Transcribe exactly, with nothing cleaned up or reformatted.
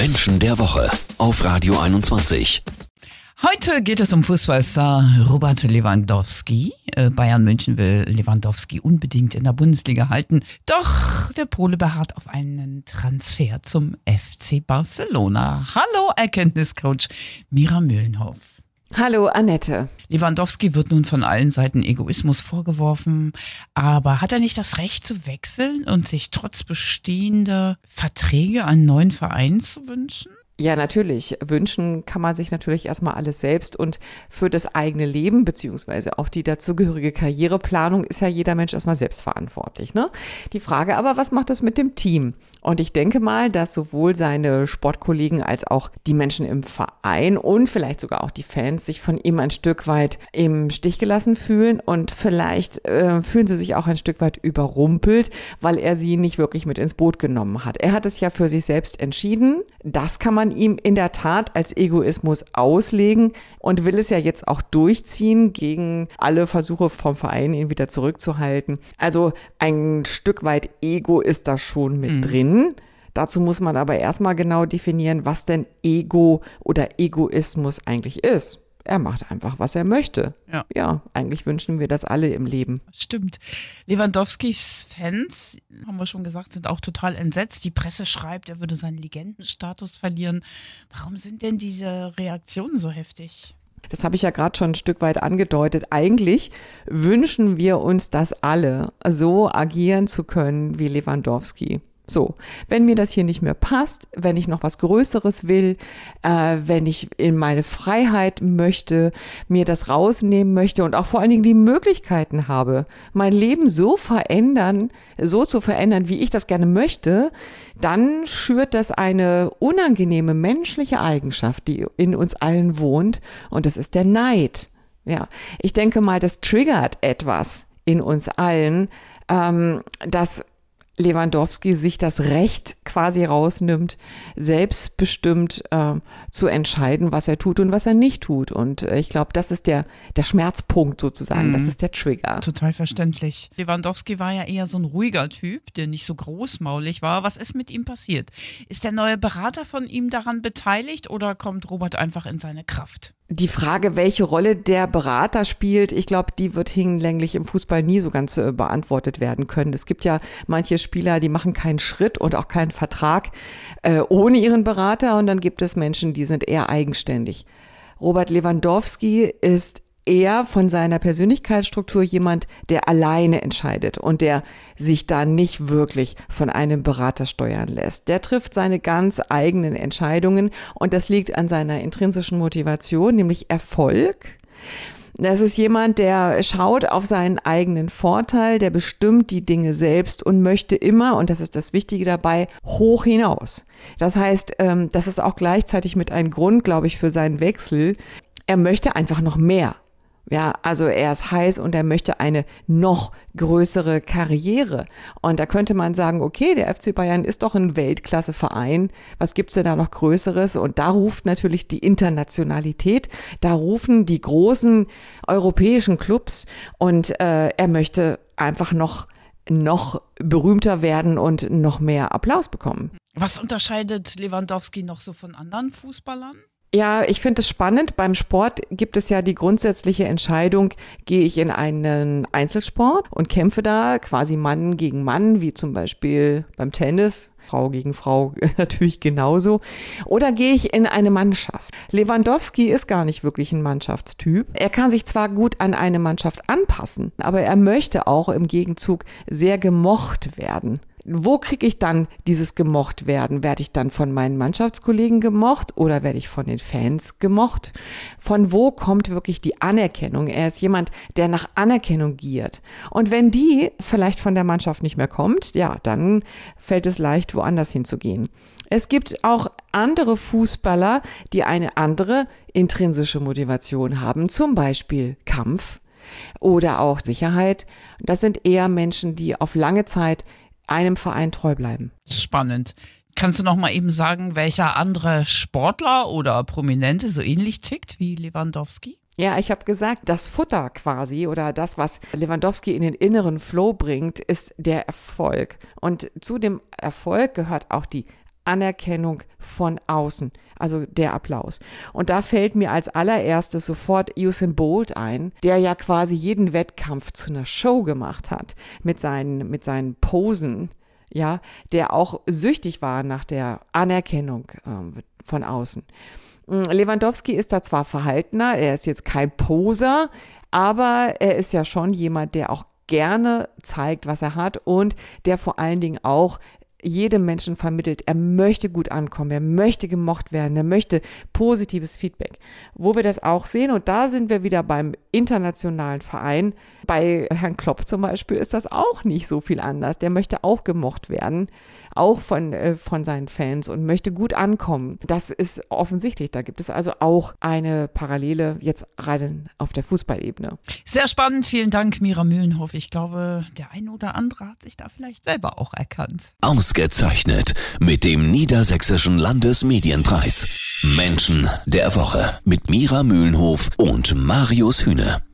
Menschen der Woche auf Radio einundzwanzig. Heute geht es um Fußballstar Robert Lewandowski. Bayern München will Lewandowski unbedingt in der Bundesliga halten. Doch der Pole beharrt auf einen Transfer zum F C Barcelona. Hallo Erkenntniscoach Mira Mühlenhoff. Hallo Annette. Lewandowski wird nun von allen Seiten Egoismus vorgeworfen. Aber hat er nicht das Recht zu wechseln und sich trotz bestehender Verträge einen neuen Verein zu wünschen? Ja, natürlich. Wünschen kann man sich natürlich erstmal alles selbst, und für das eigene Leben beziehungsweise auch die dazugehörige Karriereplanung ist ja jeder Mensch erstmal selbst verantwortlich, ne? Die Frage aber, was macht das mit dem Team? Und ich denke mal, dass sowohl seine Sportkollegen als auch die Menschen im Verein und vielleicht sogar auch die Fans sich von ihm ein Stück weit im Stich gelassen fühlen, und vielleicht äh, fühlen sie sich auch ein Stück weit überrumpelt, weil er sie nicht wirklich mit ins Boot genommen hat. Er hat es ja für sich selbst entschieden. Das kann man ihm in der Tat als Egoismus auslegen und will es ja jetzt auch durchziehen gegen alle Versuche vom Verein, ihn wieder zurückzuhalten. Also ein Stück weit Ego ist da schon mit mhm. drin. Dazu muss man aber erstmal genau definieren, was denn Ego oder Egoismus eigentlich ist. Er macht einfach, was er möchte. Ja. ja, eigentlich wünschen wir das alle im Leben. Stimmt. Lewandowskis Fans, haben wir schon gesagt, sind auch total entsetzt. Die Presse schreibt, er würde seinen Legendenstatus verlieren. Warum sind denn diese Reaktionen so heftig? Das habe ich ja gerade schon ein Stück weit angedeutet. Eigentlich wünschen wir uns das alle, so agieren zu können wie Lewandowski. So, wenn mir das hier nicht mehr passt, wenn ich noch was Größeres will, äh, wenn ich in meine Freiheit möchte, mir das rausnehmen möchte und auch vor allen Dingen die Möglichkeiten habe, mein Leben so verändern, so zu verändern, wie ich das gerne möchte, dann schürt das eine unangenehme menschliche Eigenschaft, die in uns allen wohnt, und das ist der Neid. Ja, ich denke mal, das triggert etwas in uns allen, ähm, das Lewandowski sich das Recht quasi rausnimmt, selbstbestimmt äh, zu entscheiden, was er tut und was er nicht tut. Und äh, ich glaube, das ist der, der Schmerzpunkt sozusagen, mhm. das ist der Trigger. Total verständlich. Lewandowski war ja eher so ein ruhiger Typ, der nicht so großmaulig war. Was ist mit ihm passiert? Ist der neue Berater von ihm daran beteiligt oder kommt Robert einfach in seine Kraft? Die Frage, welche Rolle der Berater spielt, ich glaube, die wird hinlänglich im Fußball nie so ganz äh, beantwortet werden können. Es gibt ja manche Spieler, die machen keinen Schritt und auch keinen Vertrag äh, ohne ihren Berater, und dann gibt es Menschen, die sind eher eigenständig. Robert Lewandowski ist eher von seiner Persönlichkeitsstruktur jemand, der alleine entscheidet und der sich da nicht wirklich von einem Berater steuern lässt. Der trifft seine ganz eigenen Entscheidungen, und das liegt an seiner intrinsischen Motivation, nämlich Erfolg. Das ist jemand, der schaut auf seinen eigenen Vorteil, der bestimmt die Dinge selbst und möchte immer, und das ist das Wichtige dabei, hoch hinaus. Das heißt, das ist auch gleichzeitig mit einem Grund, glaube ich, für seinen Wechsel. Er möchte einfach noch mehr. Ja, also er ist heiß und er möchte eine noch größere Karriere. Und da könnte man sagen, okay, der F C Bayern ist doch ein Weltklasse-Verein. Was gibt's denn da noch Größeres? Und da ruft natürlich die Internationalität, da rufen die großen europäischen Clubs, und äh, er möchte einfach noch, noch berühmter werden und noch mehr Applaus bekommen. Was unterscheidet Lewandowski noch so von anderen Fußballern? Ja, ich finde es spannend. Beim Sport gibt es ja die grundsätzliche Entscheidung, gehe ich in einen Einzelsport und kämpfe da quasi Mann gegen Mann, wie zum Beispiel beim Tennis, Frau gegen Frau natürlich genauso, oder gehe ich in eine Mannschaft. Lewandowski ist gar nicht wirklich ein Mannschaftstyp. Er kann sich zwar gut an eine Mannschaft anpassen, aber er möchte auch im Gegenzug sehr gemocht werden. Wo kriege ich dann dieses gemocht werden? Werde ich dann von meinen Mannschaftskollegen gemocht oder werde ich von den Fans gemocht? Von wo kommt wirklich die Anerkennung? Er ist jemand, der nach Anerkennung giert. Und wenn die vielleicht von der Mannschaft nicht mehr kommt, ja, dann fällt es leicht, woanders hinzugehen. Es gibt auch andere Fußballer, die eine andere intrinsische Motivation haben, zum Beispiel Kampf oder auch Sicherheit. Das sind eher Menschen, die auf lange Zeit einem Verein treu bleiben. Spannend. Kannst du noch mal eben sagen, welcher andere Sportler oder Prominente so ähnlich tickt wie Lewandowski? Ja, ich habe gesagt, das Futter quasi oder das, was Lewandowski in den inneren Flow bringt, ist der Erfolg. Und zu dem Erfolg gehört auch die Anerkennung von außen, also der Applaus. Und da fällt mir als allererstes sofort Usain Bolt ein, der ja quasi jeden Wettkampf zu einer Show gemacht hat mit seinen, mit seinen Posen, ja, der auch süchtig war nach der Anerkennung äh, von außen. Lewandowski ist da zwar verhaltener, er ist jetzt kein Poser, aber er ist ja schon jemand, der auch gerne zeigt, was er hat und der vor allen Dingen auch jedem Menschen vermittelt, er möchte gut ankommen, er möchte gemocht werden, er möchte positives Feedback. Wo wir das auch sehen, und da sind wir wieder beim internationalen Verein, bei Herrn Klopp zum Beispiel ist das auch nicht so viel anders. Der möchte auch gemocht werden, auch von, äh, von seinen Fans und möchte gut ankommen. Das ist offensichtlich, da gibt es also auch eine Parallele jetzt rein auf der Fußballebene. Sehr spannend, vielen Dank, Mira Mühlenhoff. Ich glaube, der eine oder andere hat sich da vielleicht selber auch erkannt. Ausgezeichnet mit dem Niedersächsischen Landesmedienpreis. Menschen der Woche mit Mira Mühlenhoff und Marius Hühne.